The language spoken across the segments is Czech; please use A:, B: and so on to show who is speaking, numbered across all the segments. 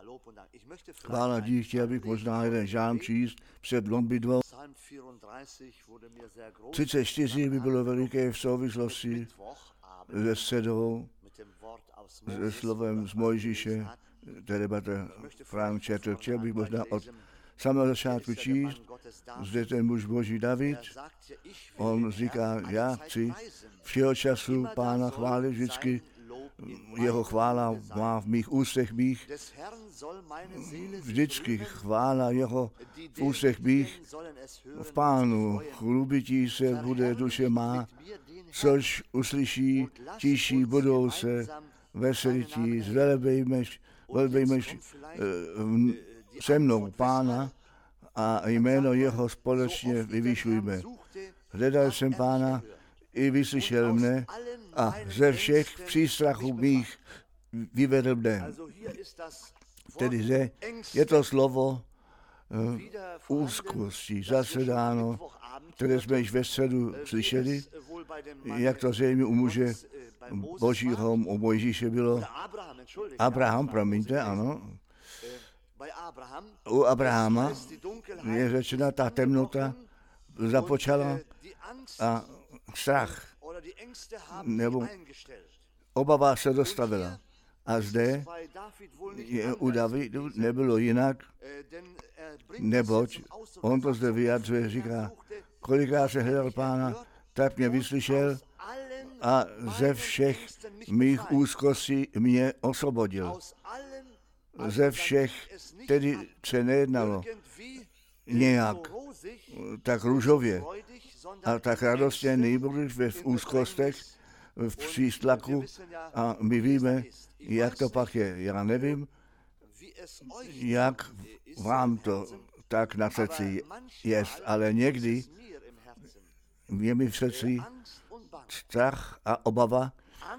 A: Chvála dík, chtěl bych možná jeden žálm číst před modlitbou. 34 by bylo veliké v souvislosti se středou, se slovem z Mojžíše, té debata Frank četl. Chtěl bych možná od samého začátku číst, zde ten muž Boží David, on říká, já chci všeho času Pána chválit, vždycky jeho chvála má v mých ústech mých, vždycky chvála jeho v ústech mých, v Pánu chlubití se bude duše má, což uslyší, tiší budou se veselití, zvelebejmeš se mnou Pána a jméno jeho společně vyvyšujme. Hledal jsem Pána, i vyslyšel mne a ze všech přístrachů mých vyvedl mne. Tedy zde je to slovo úzkosti, zase dáno, které jsme již ve středu slyšeli, jak to zřejmě u muže Božího, u Mojžíše bylo. Abraham, promiňte, ano. U Abrahama je řečena ta temnota započala a strach nebo obava se dostavila. A zde u Davidu nebylo jinak, neboť on to zde vyjadřuje, říká, kolikrát se hledal Pána, tak mě vyslyšel a ze všech mých úzkostí mě osvobodil. Ze všech, tedy se nejednalo nějak tak růžově a tak radostně, nejbrž v úzkostech, v přístlaku a my víme, jak to pak je. Já nevím, jak vám to tak na srdci jest, ale někdy je mi v srdci strach a obava,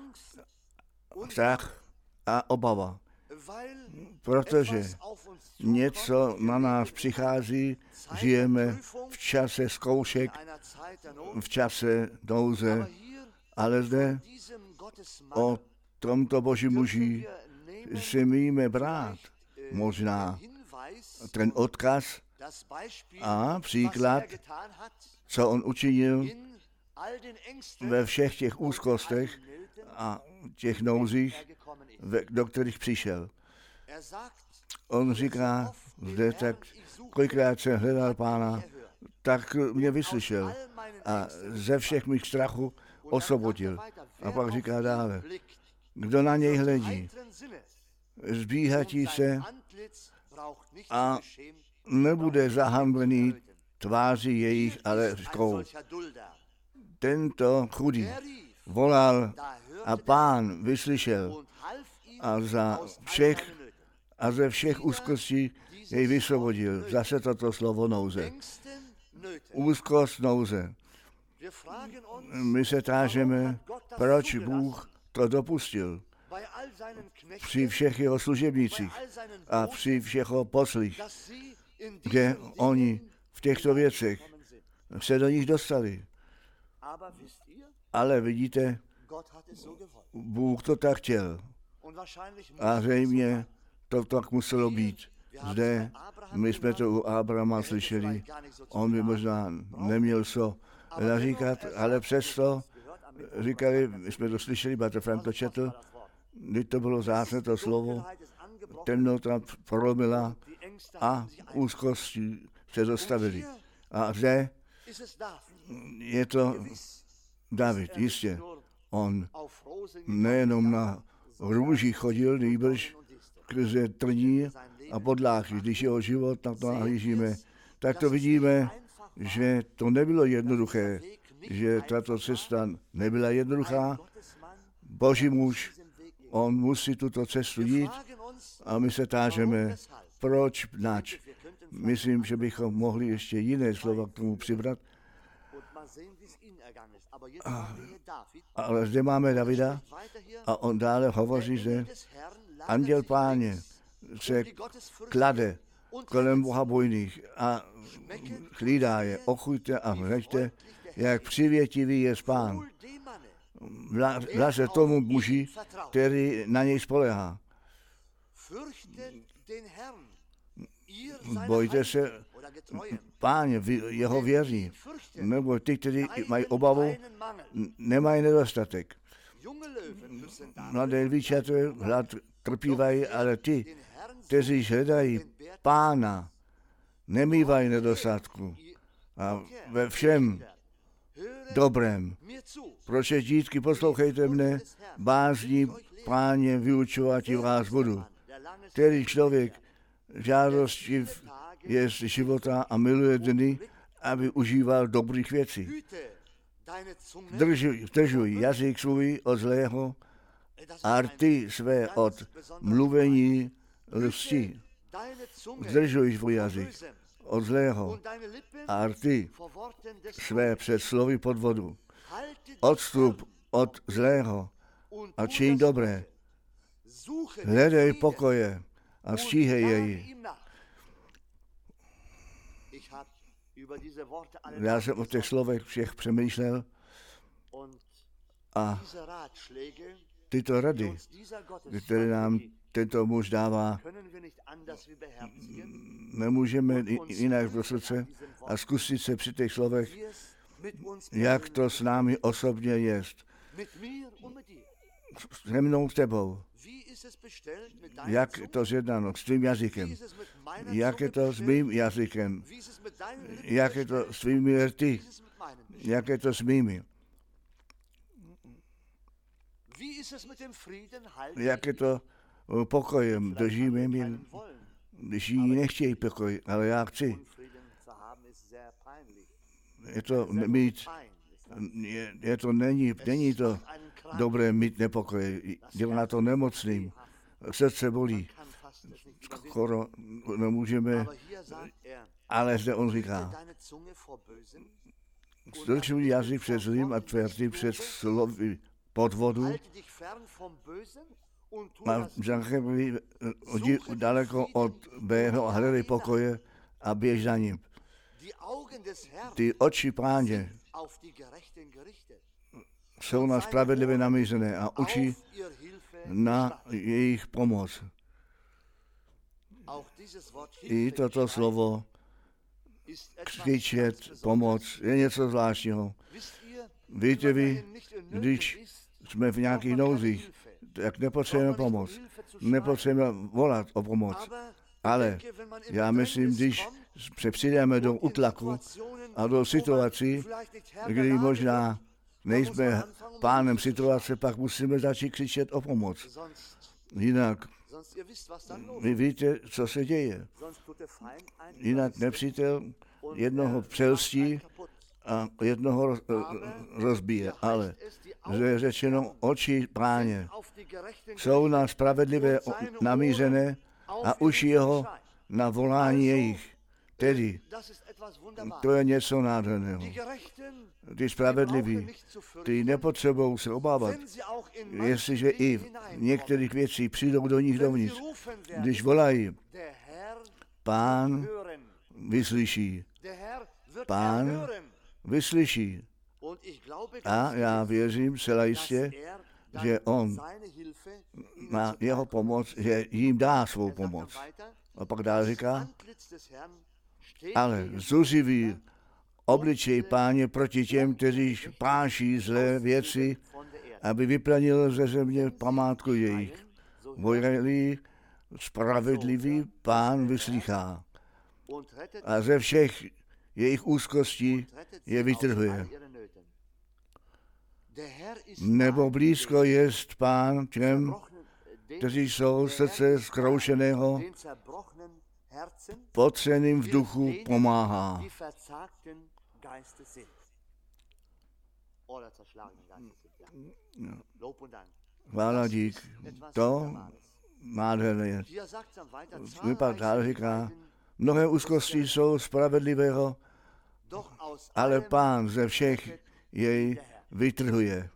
A: protože něco na nás přichází, žijeme v čase zkoušek, v čase nouze, ale zde o tomto Boží muži si míme brát možná ten odkaz a příklad, co on učinil ve všech těch úzkostech a těch nouzích, do kterých přišel. On říká zde tak, kolikrát jsem hledal Pána, tak mě vyslyšel a ze všech mých strachů osvobodil. A pak říká dále, kdo na něj hledí, zbíhatí se a nebude zahanbený tváří jejich, ale řkou. Tento chudý volal a Pán vyslyšel a ze všech úzkostí jej vysvobodil. Zase toto slovo nouze. Úzkost nouze. My se tážeme, proč Bůh to dopustil při všech jeho služebnících a při všech jeho poslích, kde oni v těchto věcech se do nich dostali. Ale vidíte, Bůh to tak chtěl. A zřejmě to tak muselo být. Zde my jsme to u Abrahama slyšeli, on by možná neměl co naříkat, ale přesto říkali, my jsme to slyšeli, Bratr Frank to četl, když to bylo zásné to slovo, temnota prolomila a úzkosti se dostavili. A zde je to David, jistě. On nejenom na růžích chodil, nýbrž skrze trní a podláky. Když jeho život na to nahlížíme, tak to vidíme, že to nebylo jednoduché, že tato cesta nebyla jednoduchá. Boží muž, on musí tuto cestu jít a my se tážeme, proč, nač. Myslím, že bychom mohli ještě jiné slova k tomu přibrat. Ale zde máme Davida a on dále hovoří, že anděl Páně se klade kolem bohabojných a chlídá je, ochuťte a hleďte, jak přivětivý je Pán. Blaze tomu muži, který na něj spolehá. Bojte se Páně, jeho věří, nebo ty, kteří mají obavu, nemají nedostatek. Mladé lvíčata hlad trpívají, ale ty, kteří hledají Pána, nemývají nedostatku. A ve všem dobrém. Proč, dítky, poslouchejte mne, bázní Páně vyučovat vás budu. Který člověk žádostiv je z života a miluje dny, aby užíval dobrých věcí. Držuj jazyk svůj od zlého a rty své od mluvení lsti. Zdržuj svůj jazyk od zlého a rty své před slovy podvodu. Odstup od zlého a čiň dobré. Hledej pokoje a stíhej jej. Já jsem o těch slovech všech přemýšlel a tyto rady, které nám tento muž dává, nemůžeme jinak do srdce a zkusit se při těch slovech, jak to s námi osobně jest. Se mnou, s tebou. Jak je to zjednáno s tvým jazykem? Jak je to s mým jazykem? Jak je to s tvými rty? Jak je to s mými? Jak je to pokojem? Držíme mi, když jiní nechtějí pokoj, ale já chci. Je to mít, není to dobré mít nepokoj, dělá to nemocným, srdce bolí, skoro nemůžeme, ale zde on říká, strčuj jazyk před zlým a tvé rty před slovy podvodu a daleko od Bého a hledej pokoje a běž za ním. Ty oči Páně jsou na spravedlivě namířené a učí na jejich pomoc. I toto slovo křičet, pomoc, je něco zvláštního. Víte vy, když jsme v nějakých nouzích, tak nepotřebujeme pomoc. Nepotřebujeme volat o pomoc. Ale já myslím, když přijdeme do utlaku a do situací, kdy možná nejsme pánem situace, pak musíme začít křičet o pomoc. Jinak vy víte, co se děje. Jinak nepřítel jednoho přelstí a jednoho rozbije. Ale je řečeno, oči Páně jsou na spravedlivé namířené a uši jeho na volání jejich. Tedy, to je něco nádherného. Ty spravedliví, ty nepotřebují se obávat, jestliže i v některých věcí přijdou do nich dovnitř. Když volají, Pán vyslyší. Pán vyslyší. A já věřím celá jistě, že on na jeho pomoc, že jim dá svou pomoc. A pak dál říká, ale zuřivý obličej Páně proti těm, kteří páší zlé věci, aby vyplanil ze země památku jejich. Vojrelý, spravedlivý Pán vyslýchá a ze všech jejich úzkostí je vytrhuje. Nebo blízko jest Pán těm, kteří jsou srdce zkroušeného, potřeným v duchu pomáhá. Chvála dík, to nádherné. Vypad dál říká, mnohé úzkosti jsou spravedlivého, ale Pán ze všech jej vytrhuje.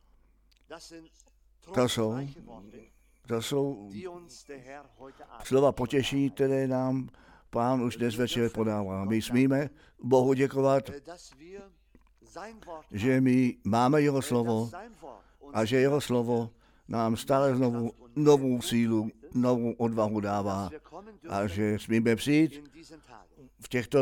A: To jsou slova potěšení, které nám Pán už dnes večer podává. My smíme Bohu děkovat, že my máme jeho slovo a že jeho slovo nám stále znovu novou sílu, novou odvahu dává a že smíme přijít v těchto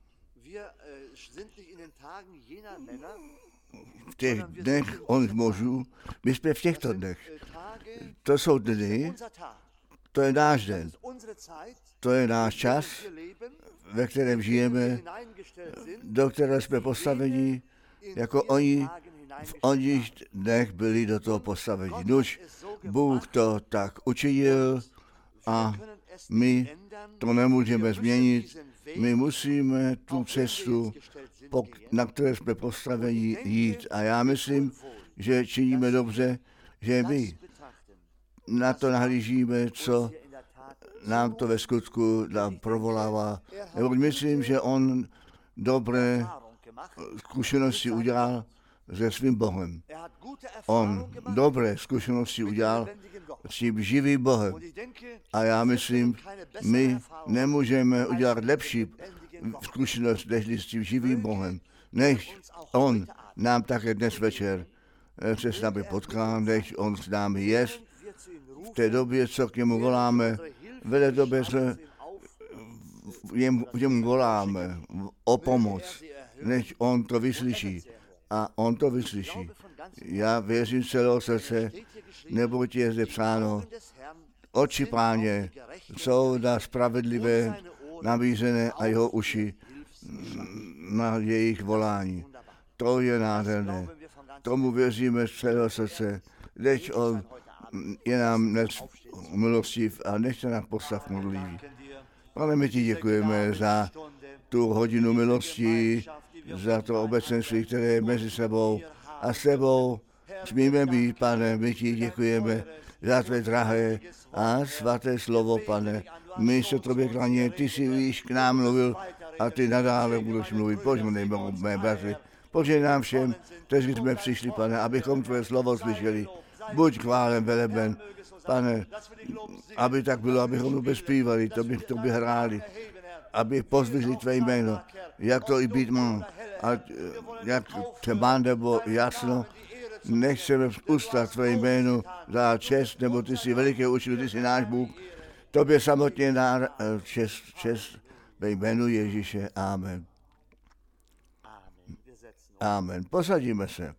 A: v těch dnech oných mužů, my jsme v těchto dnech. To jsou dny, to je náš den, to je náš čas, ve kterém žijeme, do kterého jsme postaveni, jako oni v oných dnech byli do toho postaveni. Nuž, Bůh to tak učinil a my to nemůžeme změnit. My musíme tu cestu, na které jsme postaveni, jít. A já myslím, že činíme dobře, že my na to nahlížíme, co nám to ve skutku provolává. Nebo myslím, že on dobré zkušenosti udělal se svým Bohem. On dobré zkušenosti udělal s tím živým Bohem. A já myslím, my nemůžeme udělat lepší zkušenost než s tím živým Bohem, než on nám také dnes večer se s námi potká, než on s námi je. V té době, co k němu voláme, v té době se němu voláme o pomoc, než on to vyslyší. A on to vyslyší. Já věřím z celého srdce, neboť je zde psáno, oči Páně jsou na spravedlivé navízené a jeho uši na jejich volání. To je nádherné. Tomu věříme z celého srdce, než on je nám dnes milostiv a nechte nás postav modlivý. Pane, my ti děkujeme za tu hodinu milosti, za to obecenství, které je mezi sebou a s tebou smíme být, Pane, my ti děkujeme za tvé drahé a svaté slovo, Pane. My se tobě klaněme, ty jsi víš, k nám mluvil a ty nadále budeš mluvit. Požehnej mé bratři, požehnej nám všem, kteří jsme přišli, Pane, abychom tvé slovo slyšeli. Buď chválen, veleben, Pane, aby tak bylo, abychom tobě zpívali, tobě hráli, aby pozvyšli tvé jméno, jak to i být má. A jak třeba nebo jasno, nechceme ustat tvé jméno za čest, nebo ty jsi veliký učitel, ty jsi náš Bůh. Tobě samotně dá čest ve jménu Ježíše. Amen. Amen. Posadíme se.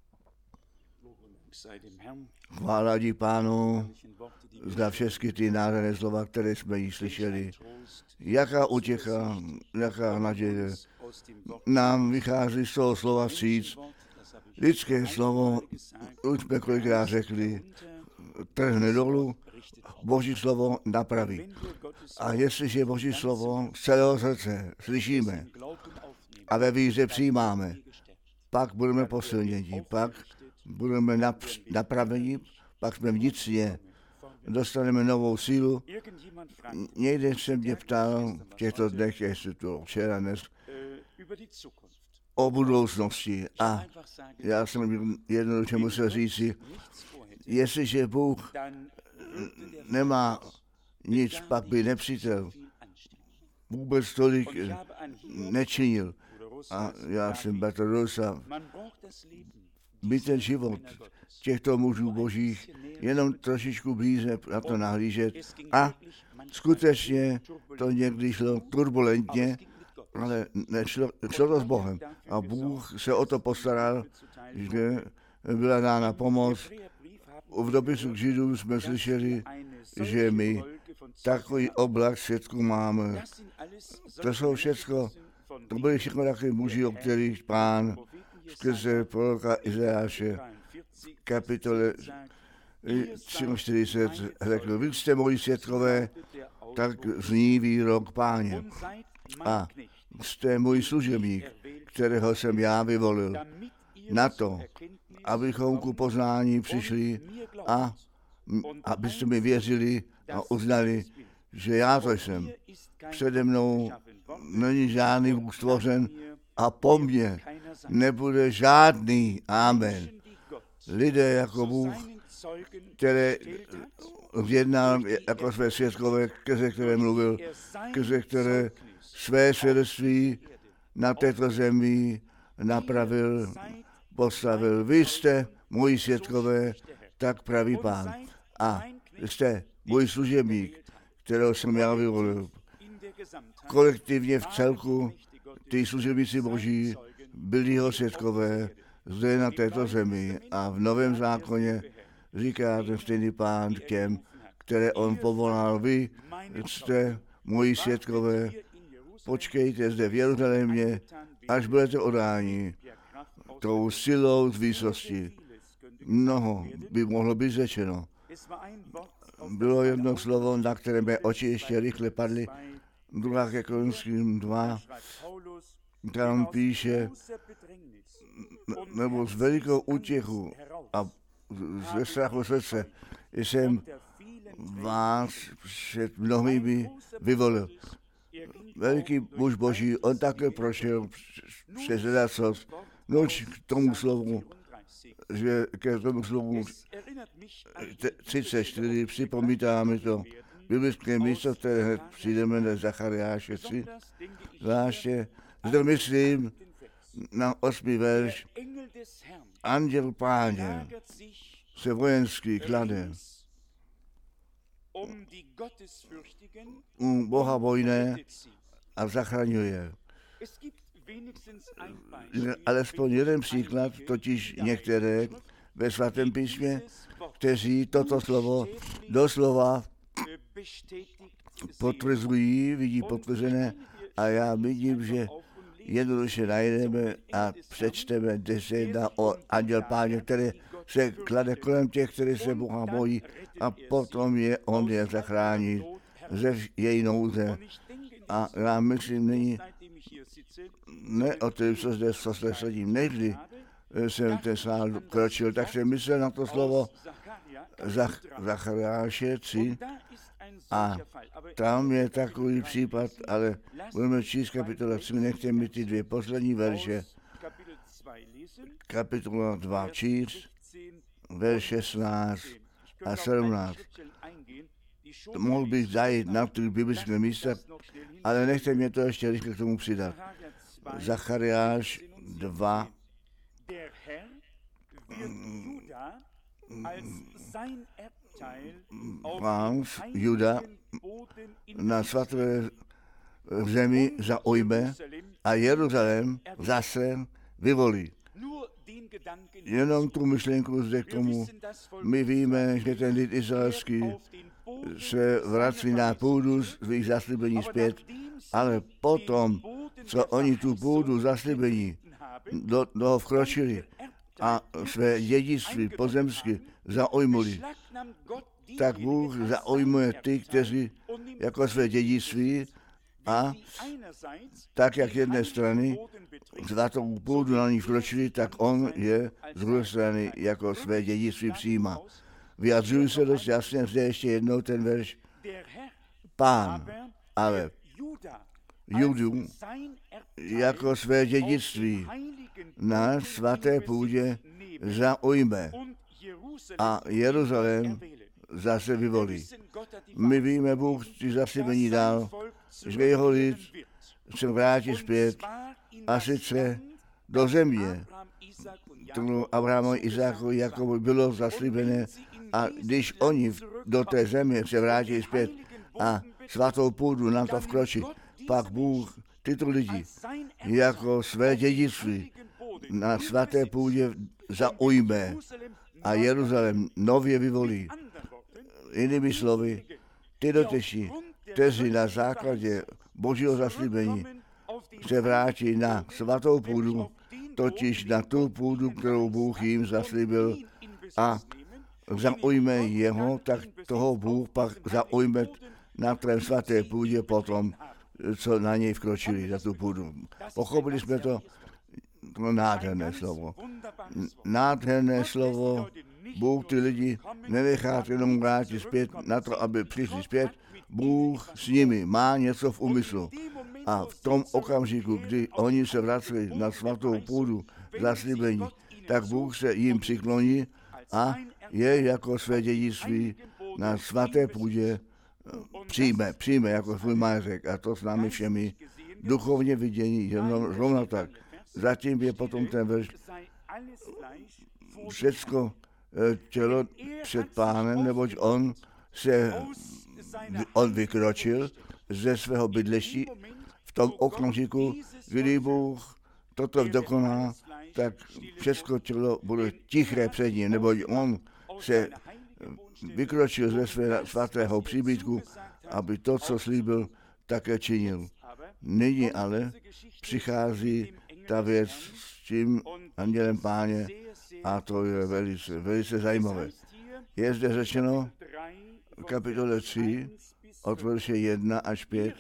A: Chvála dí Pánu za všechny ty nádherné slova, které jsme již slyšeli. Jaká utěcha, jaká naděje nám vychází z toho slova vstříc. Lidské slovo, už jsme kolikrát řekli, trhne dolů, Boží slovo napraví. A jestliže Boží slovo z celého srdce slyšíme a ve víře přijímáme, pak budeme posilněni, pak budeme napraveni, pak jsme vnitřně, dostaneme novou sílu. Někde se mě ptal v těchto dnech, jestli to včera dnes, o budoucnosti. A já jsem jednoduše musel říci, jestliže Bůh nemá nic, pak by nepřítel vůbec tolik nečinil. A já jsem bratr Rosa, by ten život těchto mužů božích jenom trošičku blíže na to nahlížet. A skutečně to někdy šlo turbulentně, ale šlo to s Bohem. A Bůh se o to postaral, že byla dána pomoc. V dopisu k Židům jsme slyšeli, že my takový oblak svědků máme. To jsou všechno, to byly všechno takové muži, o kterých Pán skrze proroka Izajáše v kapitole 43 řekl, vy jste moji svědkové, tak zní výrok Páně. A jste můj služebník, kterého jsem já vyvolil, na to, abychom ku poznání přišli a abyste mi věřili a uznali, že já to jsem. Přede mnou není žádný Bůh stvořen a po mně nebude žádný. Amen. Lidé jako Bůh, které zjednal jako své svědkové, skrze které mluvil, skrze které své svědectví na této zemi napravil, postavil. Vy jste moji svědkové, tak praví Pán. A jste můj služebník, kterého jsem já vyvolil. Kolektivně v celku ty služebníci Boží byli jeho svědkové zde na této zemi a v Novém zákoně říká ten stejný Pán k těm, které on povolal. Vy jste moji svědkové, počkejte zde v Jeruzalémě, až budete odáni tou silou z výsosti. Mnoho by mohlo být řečeno. Bylo jedno slovo, na které mé oči ještě rychle padly, 2. Korinským 2, tam píše, nebo s velikou útěchu a ze strachu srdce jsem vás před mnohými vyvolil. Veliký muž Boží, on také prošel přes ledacos. Noč k tomu slovu, že ke tomu slovu 34 připomítá mi to biblické místo, které hned přijdeme na Zachariáše 3. Zvláště zde myslím na 8. verš. Anděl Páně se vojenský klade u Boha vojné a zachraňuje. Alespoň jeden příklad, totiž některé ve svatém písmě, kteří toto slovo doslova potvrzují, vidí potvrzené a já vidím, že jednoduše najdeme a přečteme, kde se jedná o anděl Páně, který se klade kolem těch, kteří se Boha bojí a potom on je zachrání ze její nouze. A já myslím, není ne o tom, co zde sedím. Někdy jsem ten sál kročil, tak jsem myslel na to slovo Zachariáše 3 a tam je takový případ, ale budeme číst kapitola 3, nechte mi ty 2 poslední verše. Kapitola 2 číst, verš 16 a 17. Mohl bych zajít na ty biblické místa, ale nechte mě to ještě rychle k tomu přidat. Zachariáš 2. Pán Juda na svaté zemi zaujme a Jeruzalém zase vyvolí. Jenom tu myšlenku zde k tomu. My víme, že ten lid izraelský se vrací na půdu svých zaslíbení zpět, ale potom, co oni tu půdu zaslíbení do toho vkročili a své dědictví pozemsky zaujmuli, tak Bůh zaujmuje ty, kteří jako své dědictví a tak, jak jedné strany svatou půdu na ní vkročili, tak on je z druhé strany jako své dědictví přijímá. Vyjadřuji se dost jasně, zde ještě jednou ten verš. Pán, ale Judu jako své dědictví na svaté půdě zaujme a Jeruzalém zase vyvolí. My víme, Bůh ty zaslíbení dal, že jeho lid se vrátí zpět a sice do země, kterou Abrahamovi, Izákovi, Jakobu bylo zaslíbené a když oni do té země se vrátí zpět a svatou půdu na to vkročí, pak Bůh tyto lidi jako své dědictví na svaté půdě zaujme a Jeruzalém nově vyvolí. Jinými slovy, ty doteční, kteří na základě Božího zaslíbení se vrátí na svatou půdu, totiž na tu půdu, kterou Bůh jim zaslíbil a zaujme jeho, tak toho Bůh pak zaujme na té svaté půdě potom, co na něj vkročili za tu půdu. Pochopili jsme to? To nádherné slovo. Nádherné slovo. Bůh ty lidi nenechá jenom vrátit zpět na to, aby přišli zpět. Bůh s nimi má něco v úmyslu. A v tom okamžiku, kdy oni se vraceli na svatou půdu zaslíbení, tak Bůh se jim přikloní a je jako své dědictví na svaté půdě přijme jako svůj majetek. A to s námi všemi duchovně vidění, rovno tak. Zatím je potom ten verš, všecko tělo před Pánem, neboť on vykročil ze svého bydliště v tom okamžiku, kdy Bůh toto dokoná, tak všechno tělo bude tiché před ním, neboť on se vykročil ze svého svatého příbytku, aby to, co slíbil, také činil. Nyní ale přichází ta věc s tím andělem Páně a to je velice, velice zajímavé. Je zde řečeno v kapitole 3 od verše 1 až 5.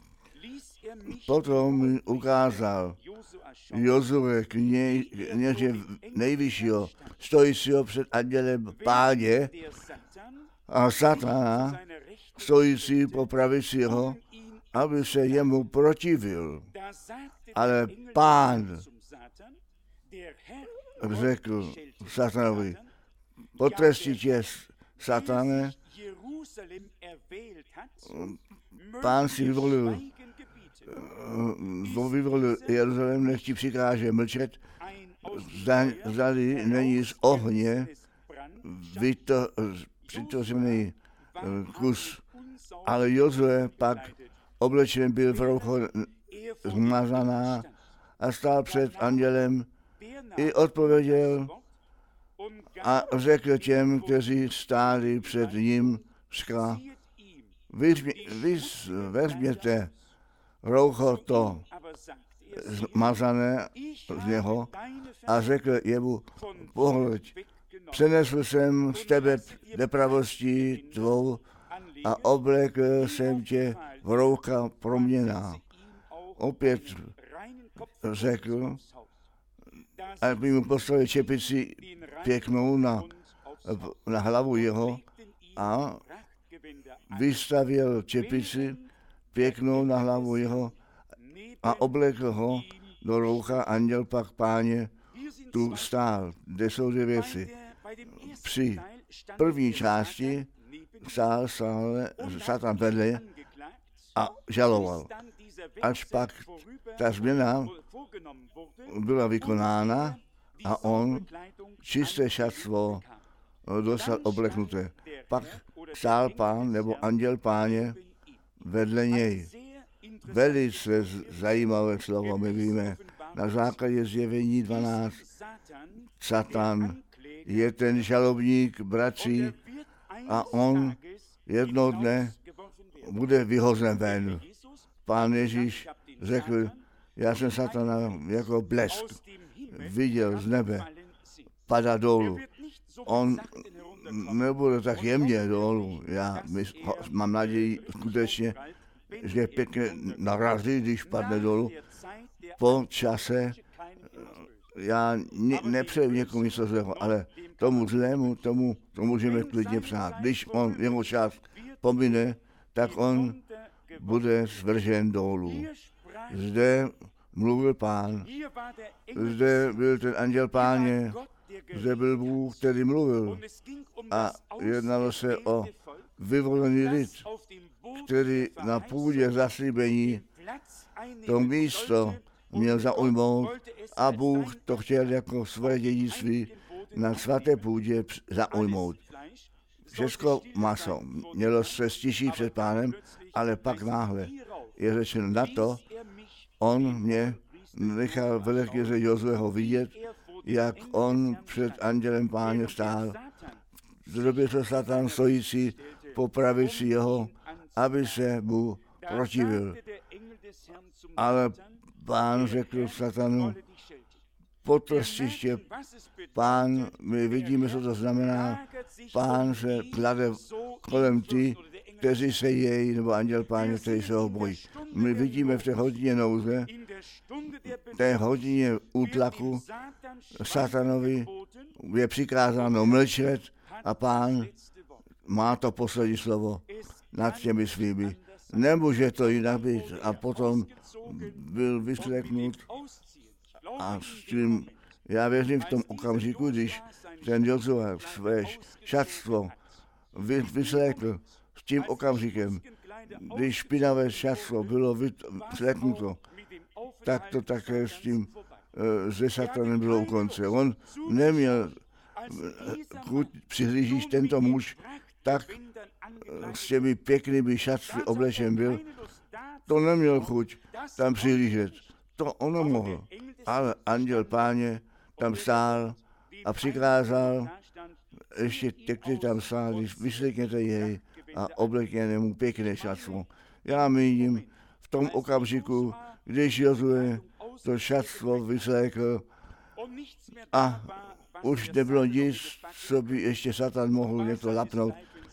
A: Potom mi ukázal Jozue, kněže nejvyššího, stojícího před andělem Páně a Satana, stojící po pravici jeho, aby se jemu protivil. Ale Pán řekl Satanovi, potrestí tě, Satane, Pán si vyvolil Jeruzalém, nech ti přikáže mlčet, zdali není z ohně přitvořený kus. Ale Jozue pak oblečen byl v roucho zmazaná a stál před andělem i odpověděl a řekl těm, kteří stáli před ním, vezměte roucho to zmazané z něho a řekl jemu, pohleď, přenesl jsem z tebe nepravostí tvou a oblekl jsem tě v roucha proměná. Opět řekl, aby mu poslali čepici pěknou na hlavu jeho a vystavěl čepici pěknou na hlavu jeho a oblekl ho do roucha. Anděl pak Páně tu stál. Kde jsou dvě věci? Při první části stál Satan vedle a žaloval. Až pak ta změna byla vykonána a on čisté šatstvo dostal obleknuté. Pak stál Pán nebo anděl Páně vedle něj. Velice zajímavé slovo, my víme, na základě Zjevení 12. Satan je ten žalobník bratří a on jednoho dne bude vyhozen ven. Pán Ježíš řekl, já jsem Satana jako blesk viděl z nebe padat dolů. On nebude tak jemně dolů. Já mám naději skutečně, že pěkně narazí, když padne dolů. Po čase já nepřeju někomu něco zlého, ale tomu zlému, tomu to můžeme klidně přát. Když on jeho čas pomine, tak on bude svržen dolů. Zde mluvil Pán, zde byl ten anděl Páně, zde byl Bůh, který mluvil a jednalo se o vyvolený lid, který na půdě zaslíbení to místo měl zaujmout a Bůh to chtěl jako své dědictví na svaté půdě zaujmout. Všechno maso mělo se stišit před Pánem, ale pak náhle je řečeno na to, on mě nechal velekněze Jozueho vidět, jak on před andělem Páně stál. V době co Satan stojící po pravici jeho, aby se mu protivil. Ale Pán řekl Satanu, potrestiště, Pán, my vidíme, co to znamená, Pán se klade kolem ty, kteří se jej, nebo anděl Páně, který se ho bojí. My vidíme v té hodině nouze, té hodině útlaku, Satanovi je přikázáno mlčet a Pán má to poslední slovo nad těmi svými. Nemůže to jinak být. A potom byl vysleknut a s tím, já věřím v tom okamžiku, když ten Jozue své šatstvo vyslekl s tím okamžikem, když špinavé šatstvo bylo vysleknuto, tak to také s tím ze Satanem bylo u konce. On neměl přihlížíš tento muž, tak s těmi pěknými šaty oblečen byl, to neměl chuť tam přihlížet. To on nemohl. Ale anděl Páně tam stál a přikázal, ještě ty tam stáli, vyslechněte jej a oblekněte mu pěkné šatstvo. Já míním, v tom okamžiku, když Jozue to šatstvo vyslékl a už nebylo nic, co by ještě Satan mohl něco lapnout,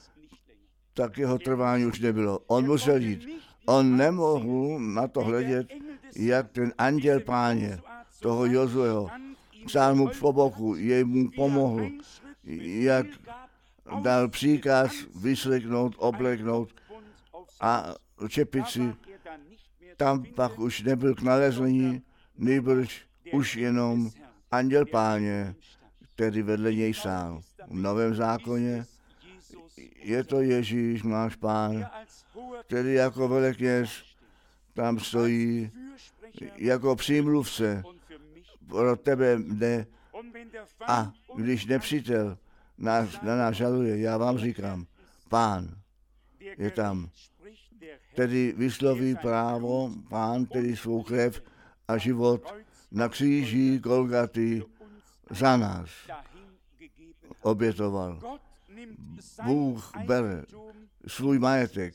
A: tak jeho trvání už nebylo. On musel jít. On nemohl na to hledět, jak ten anděl Páně, toho Jozueho, stál mu po boku, jej mu pomohl, jak dal příkaz vyslechnout, obleknout a čepici. Tam pak už nebyl k nalezení, nýbrž už jenom anděl Páně, který vedle něj stál. V Novém zákoně je to Ježíš, náš Pán, který jako velekněz tam stojí, jako přímluvce pro tebe jde. A když nepřítel na nás žaluje, já vám říkám, Pán je tam, který vysloví právo, Pán, který svou krev a život na kříži Golgaty za nás obětoval. Bůh bere svůj majetek,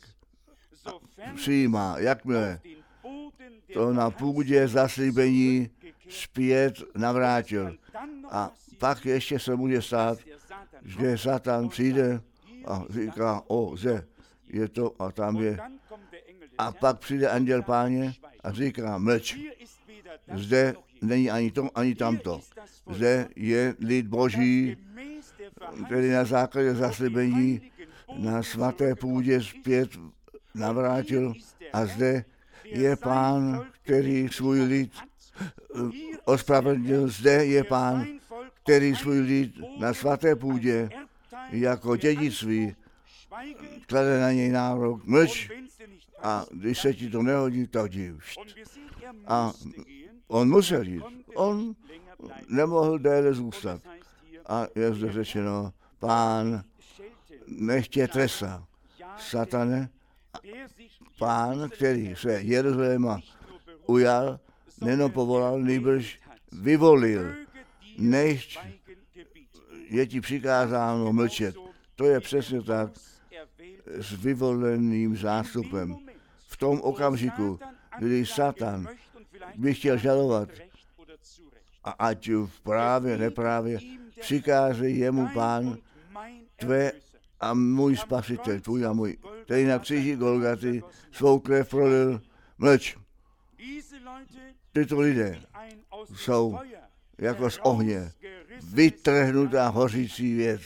A: přijímá, jakmile to na půdě zaslíbení zpět navrátil. A pak ještě se může stát, že Satan přijde a říká, je to a tam je. A pak přijde anděl Páně a říká, mlč, zde není ani to, ani tamto. Zde je lid Boží, který na základě zaslíbení na svaté půdě zpět navrátil a zde je Pán, který svůj lid ospravedlnil. Zde je Pán, který svůj lid na svaté půdě jako dědictví klade na něj nárok. Mlč, a když se ti to nehodí, tak jdi. A on musel jít. On nemohl déle zůstat. A je zde řečeno, Pán nech tě trestá. Satane, Pán, který se Jeruzaléma ujal, nejenom povolal, nýbrž vyvolil. Nechť je ti přikázáno mlčet. To je přesně tak s vyvoleným zástupem. V tom okamžiku, kdy Satan by chtěl žalovat, a ať v právě, neprávě, přikáže jemu Pán, tvé a můj spasitel, tvůj a můj, který na kříži Golgaty svou krev prolil, mlč. Tyto lidé jsou jako z ohně vytrhnutá hořící věc.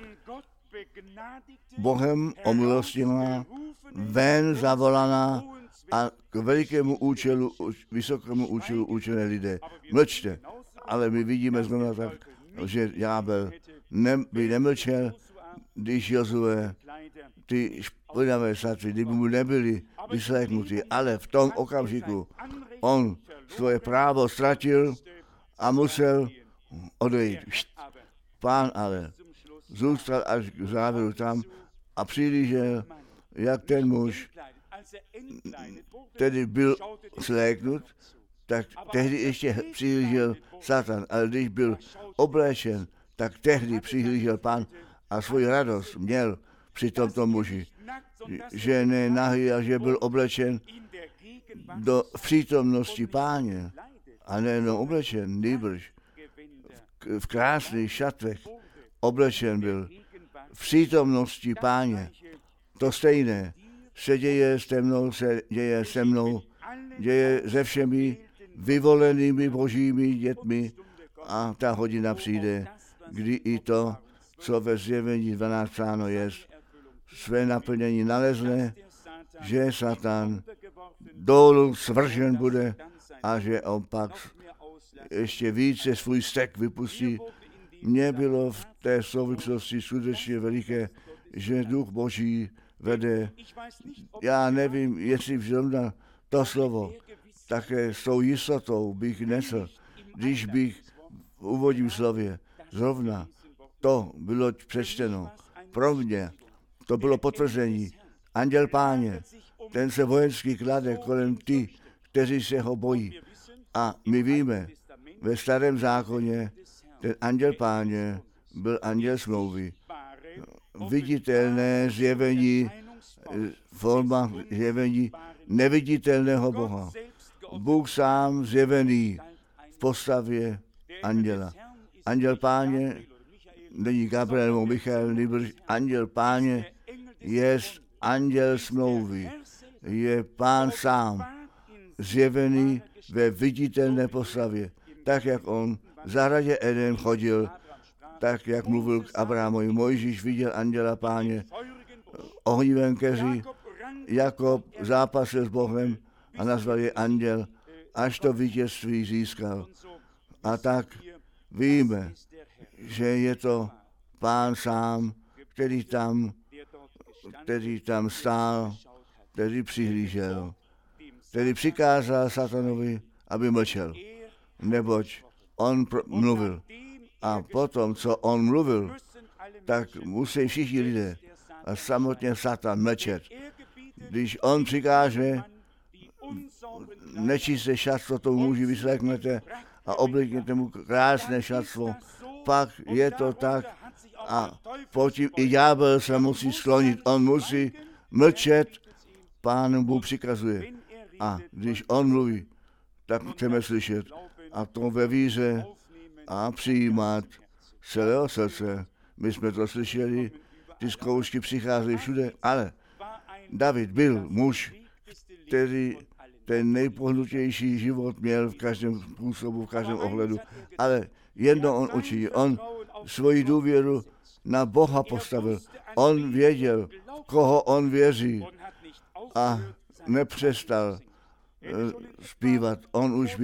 A: Bohem omilostněná, ven zavolaná a k velikému účelu, vysokému účelu učené lidé. Mlčte. Ale my vidíme znovu tak, že ďábel by nemlčel, když Jozue ty špinavé šaty, kdyby mu nebyly vysléknuty, ale v tom okamžiku on svoje právo ztratil a musel odejít. Pán ale zůstal až k závěru tam a přihlížel, jak ten muž tedy byl sléknut, tak tehdy ještě přihlížel Satan, ale když byl oblečen, tak tehdy přihlížel Pán a svoji radost měl při tomto muži, že ne nahý a že byl oblečen do přítomnosti Páně a nejenom oblečen, nýbrž v krásných šatvech oblečen byl v přítomnosti Páně. To stejné se děje s temnou, se děje se mnou, děje se všemi vyvolenými božími dětmi a ta hodina přijde, kdy i to, co ve Zjevení 12 psáno je, své naplnění nalezne, že Satan dolů svržen bude a že on pak ještě více svůj stek vypustí. Mně bylo v té souvislosti skutečně veliké, že Duch Boží vede. Já nevím, jestli zrovna to slovo také s tou jistotou bych nesl, když bych v úvodním slově zrovna to bylo přečteno. Pro mě to bylo potvrzení. Anděl Páně, ten se vojensky klade kolem ty, kteří se ho bojí. A my víme, ve Starém zákoně ten Anděl Páně byl anděl smlouvy. Viditelné zjevení, forma zjevení neviditelného Boha. Bůh sám zjevený v postavě anděla. Anděl Páně není Gabriel nebo Michael, nýbrž Anděl Páně je anděl smlouvy. Je Pán sám zjevený ve viditelné postavě. Tak, jak on v zahradě Eden chodil, tak, jak mluvil k Abrahamovi. Mojžíš viděl anděla Páně ohnivém keři. Jakob zápasil s Bohem a nazval je anděl, až to vítězství získal. A tak víme, že je to Pán sám, který tam stál, který přihlížel, který přikázal satanovi, aby mlčel, neboť on mluvil. A potom, co on mluvil, tak musí všichni lidé a samotně Satan mlčet. Když on přikáže, nečisté šatstvo tomu muži vysleknete a oblíkněte mu krásné šatstvo, pak je to tak a potom i ďábel se musí sklonit. On musí mlčet, Pán Bůh přikazuje. A když on mluví, tak chceme slyšet a to ve víře a přijímat celého srdce. My jsme to slyšeli, ty zkoušky přicházejí všude, ale David byl muž, který ten nejpohnutější život měl v každém způsobu, v každém ohledu, ale jedno on učinil. On svoji důvěru na Boha postavil. On věděl, koho on věří a nepřestal zpívat. On už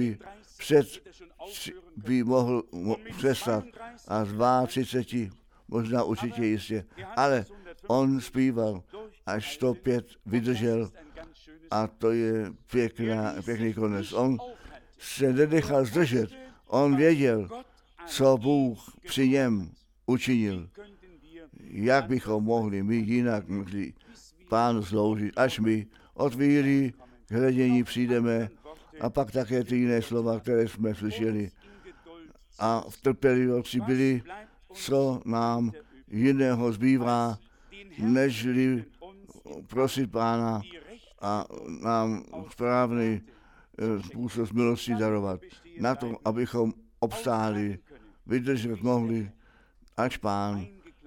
A: by mohl přestat a z 32, možná určitě jistě, ale on zpíval, až 105 vydržel a to je pěkný konec. On se nenechal zdržet, on věděl, co Bůh při něm učinil. Jak bychom mohli my jinak mohli Pánu sloužit, až my od víry k hledění přijdeme a pak také ty jiné slova, které jsme slyšeli. A v trpělivosti byli, co nám jiného zbývá, nežli prosit Pána a nám správný způsob milosti darovat. Na to, abychom obstáli, vydržet mohli, až Pán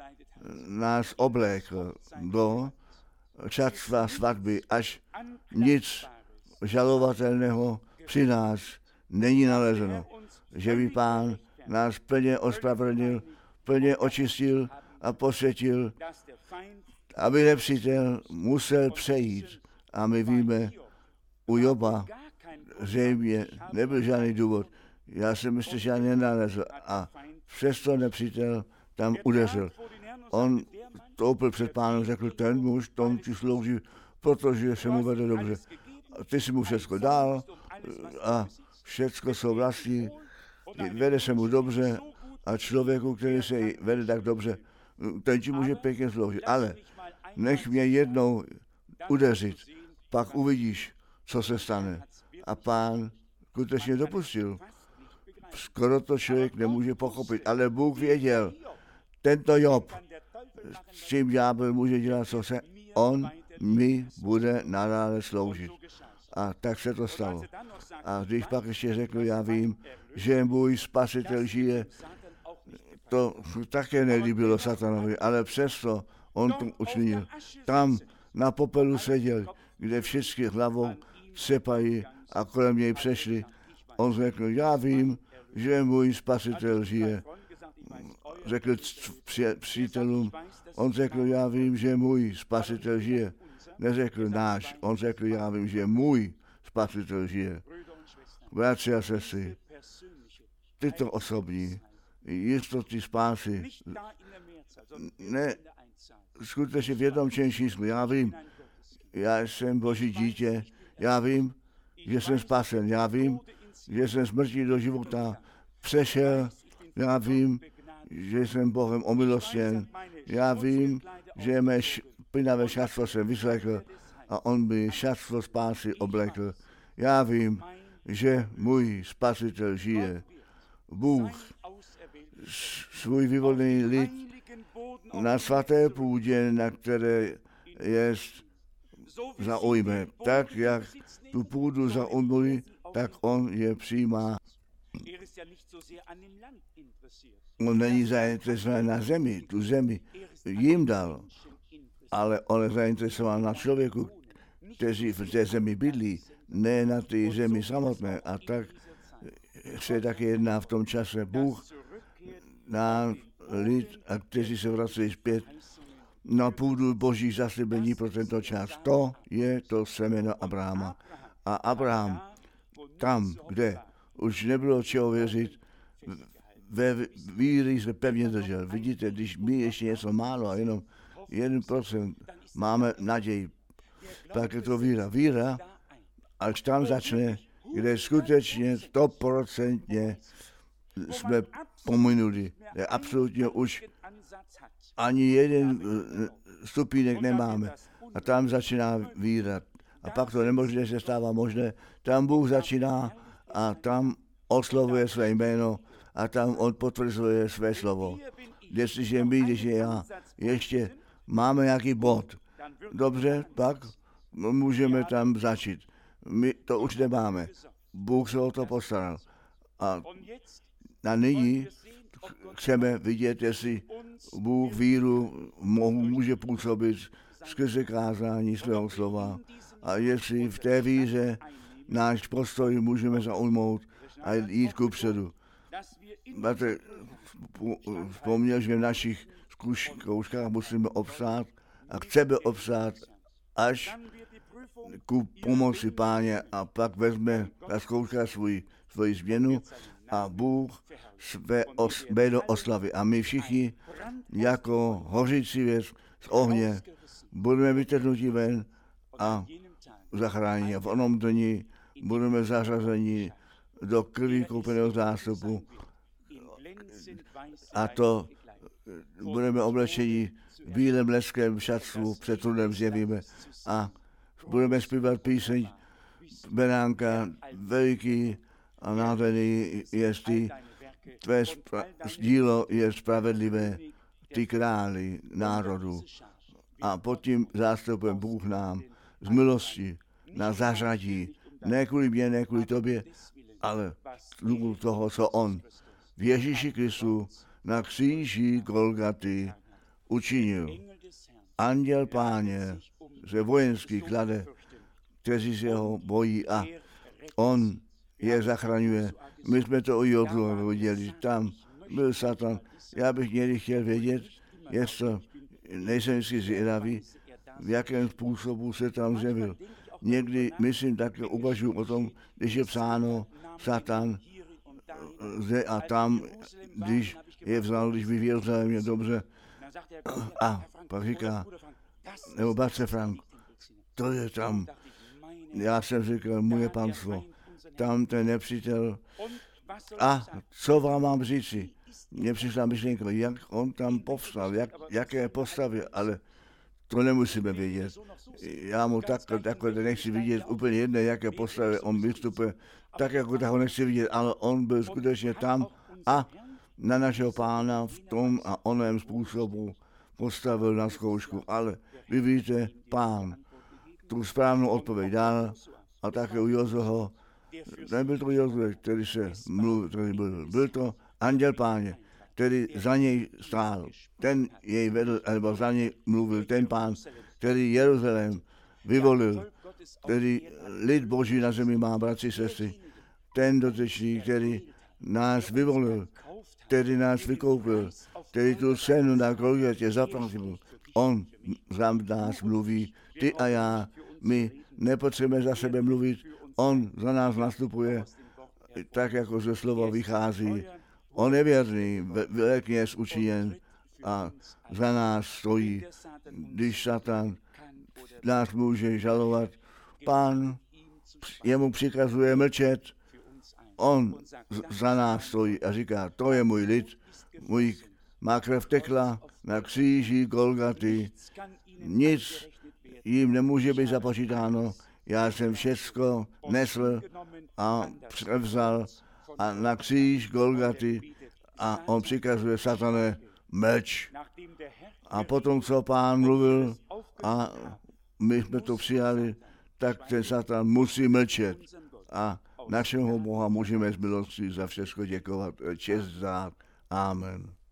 A: nás oblékl do čatstva svatby, až nic žalovatelného při nás není nalezeno. Že by Pán nás plně ospravedlnil, plně očistil a posvětil, aby nepřítel musel přejít. A my víme, u Joba zřejmě nebyl žádný důvod. Já jsem myslím, že žádný nenalezl a přesto nepřítel tam udeřil. On toupil před Pánem, řekl, ten muž, tom ti slouží, protože se mu vede dobře. Ty si mu všecko dal a všecko jsou vlastní, vede se mu dobře a člověku, který se vede tak dobře, ten ti může pěkně sloužit. Ale nech mě jednou udeřit, pak uvidíš, co se stane. A Pán skutečně dopustil. Skoro to člověk nemůže pochopit, ale Bůh věděl, tento Job, s čím ďábel může dělat, co se, on mi bude nadále sloužit. A tak se to stalo. A když pak ještě řekl, já vím, že můj spasitel žije, to také nelíbilo satanovi, ale přesto on to učinil. Tam na popelu seděl, kde všichni hlavou sepají a kolem něj přešli. On řekl, já vím, že můj spasitel žije. Řekl přítelům, on řekl, já vím, že můj spasitel žije. Neřekl náš, on řekl, já vím, že můj spasitel žije. Bratři a sestry, tyto osobní jistoty spásy, ne, skutečně v jednom číslu, já vím, já jsem Boží dítě, já vím, že jsem spasen, já vím, že jsem smrti do života přešel, já vím, že jsem Bohem omilostněn. Já vím, že mé špinavé šatstvo jsem vyslekl a on by šatstvo spásy oblekl. Já vím, že můj spasitel žije. Bůh svůj vyvolený lid na svaté půdě, na které jest zaujme. Tak, jak tu půdu zaujmuli, tak on je přijímá. On není zainteresovaný na zemi, tu zemi jim dal, ale on je zainteresovaný na člověku, kteří v té zemi bydlí, ne na té zemi samotné. A tak se taky jedná v tom čase. Bůh na lid, a kteří se vrací zpět na půdu boží zaslíbení pro tento čas. To je to semeno Abrahama. A Abraham tam, kde už nebylo čeho věřit, ve víry se pevně držel. Vidíte, když my ještě něco málo a jenom 1% máme naději, tak je to víra. Víra, až tam začne, kde skutečně 100% jsme pominuli. Je absolutně už ani jeden stupínek nemáme. A tam začíná víra. A pak to nemožné se stává možné. Tam Bůh začíná a tam oslovuje své jméno a tam on potvrzuje své slovo. Jestliže my, když já, ještě máme nějaký bod, dobře, pak můžeme tam začít. My to už nemáme. Bůh se o to postaral. A nyní chceme vidět, jestli Bůh víru může působit skrze kázání svého slova a jestli v té víře náš postoj můžeme zaujmout a jít kupředu. Máte vzpomněl, že v našich zkouškách musíme obstát a chceme obstát až ku pomoci Páně a pak vezme ta zkouška svoji změnu a Bůh své jméno oslaví. A my všichni jako hořící věc z ohně budeme vytrhnuti ven a zachráněni. A v onom dni budeme zařazeni do krví koupeného zástupu a to budeme oblečeni v bílém leském šatstvu, před trůnem zjevíme a budeme zpívat píseň Beránka, veliký a nádherný je ty, tvé dílo je spravedlivé, ty králi národu. A pod tím zástupem Bůh nám z milosti nás zařadí, ne kvůli mě, ne kvůli tobě, ale kvůli toho, co on v Ježíši Kristu na kříži Golgaty učinil. Anděl Páně se vojenský klade, kteří se ho bojí a on je zachraňuje. My jsme to u Jobu viděli, tam byl Satan. Já bych někdy chtěl vědět, jestli nejsem vždycky zvědavý, v jakém způsobu se tam zjevil. Někdy, myslím, také uvažuji o tom, když je psáno Satan zde a tam, když je vzal, když by v Jeruzalémě dobře. A pak říká, nebo bratře Frank, to je tam. Já jsem říkal, moje panstvo, tam ten nepřítel. A co vám mám říci? Mně přišla myšlenka, jak on tam povstal, jaké postavy, ale to nemusíme vědět. Já mu takhle nechci vidět úplně jedné, jaké postavy on vystupuje, tak jako tak ho nechci vidět, ale on byl skutečně tam a na našeho Pána v tom a oném způsobu postavil na zkoušku. Ale vy víte, Pán tu správnou odpověď dal a také u Jozeho, nebyl to Jozue, který byl to anděl Páně, který za něj stál. Ten jej vedl, nebo za něj mluvil ten Pán, který Jeruzalém vyvolil, který lid Boží na zemi má, bratři, sestry. Ten dotyčný, který nás vyvolil, který nás vykoupil, který tu cenu na Golgatě zaplatil. On za nás mluví, ty a já, my nepotřebujeme za sebe mluvit, on za nás nastupuje, tak jako ze slova vychází. On je věrný, velký je učiněn a za nás stojí. Když Satan nás může žalovat, Pán jemu přikazuje mlčet, on za nás stojí a říká, to je můj lid, můj má krev tekla na kříži Golgaty. Nic jim nemůže být započítáno. Já jsem všecko nesl a převzal a na kříž Golgaty a on přikazuje Satane, mlč. A potom, co Pán mluvil a my jsme to přijali, tak ten Satan musí mlčet. A našeho Boha můžeme z milosti za všechno děkovat, čest dát. Amen.